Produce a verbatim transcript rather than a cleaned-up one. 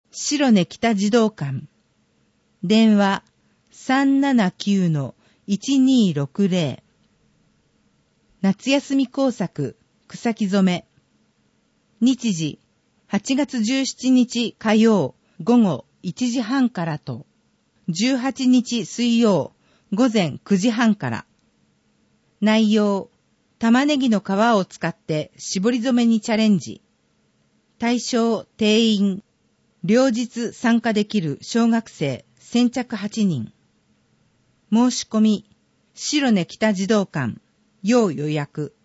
白根北児童館。電話 さんななきゅう いちにーろくぜろ。夏休み工作草木染め。日時はちがつじゅうしちにち火曜午後いちじはんからとじゅうはちにち水曜午前くじはんから。内容、玉ねぎの皮を使って絞り染めにチャレンジ。対象定員、両日参加できる小学生先着はちにん。申し込み、白根北児童館、要予約。